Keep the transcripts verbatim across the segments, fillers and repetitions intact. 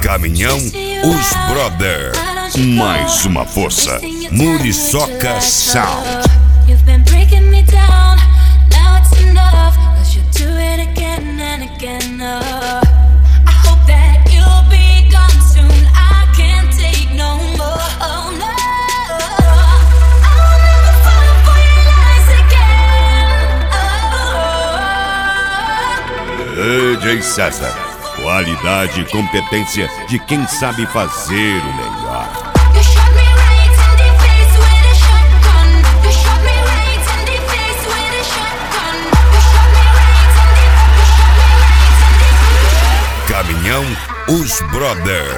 Caminhão Os Brother. Mais uma força. Muriçoca Sound. You've been breaking me down. Now it's enough, 'cause you do it again and again. Oh, I hope that you'll be gone soon. I can't take no more. Oh no, I'll never fall for your lies again. Oh, D J César. Qualidade e competência de quem sabe fazer o melhor. you shot me right in the face with a shotgun. You shot me right in the face with a shotgun. You shot me right in the, you shot me right in the. Caminhão Os Brother.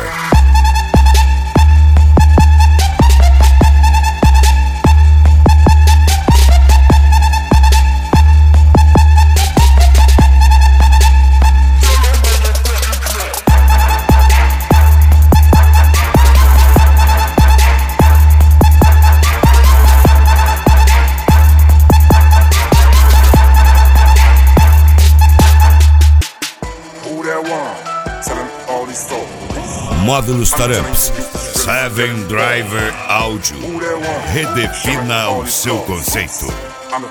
Módulos Taramps, Seven Driver Audio. Redefina o seu conceito. Still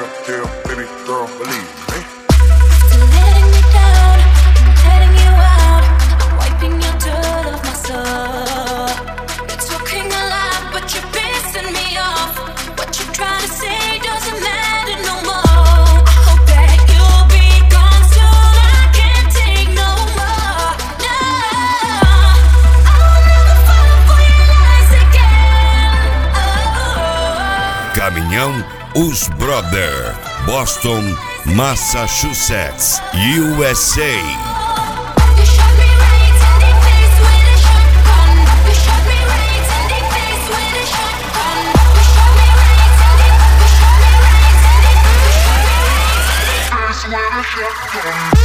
letting me down, I'm letting you out. I'm wiping your dirt off my soul. You're talking a lot, but you're pissing me off. What you try to say doesn't matter no more. I hope that you'll be gone soon. I can't take no more. No, I'll never fall for your lies again. Oh. Caminhão Os Brother. Boston, Massachusetts, U S A. You shot me right in the face with a shotgun. You shot me right in the face with a shotgun. You shot me right in the, you shot me right in the, you shot me right in the face with a shotgun.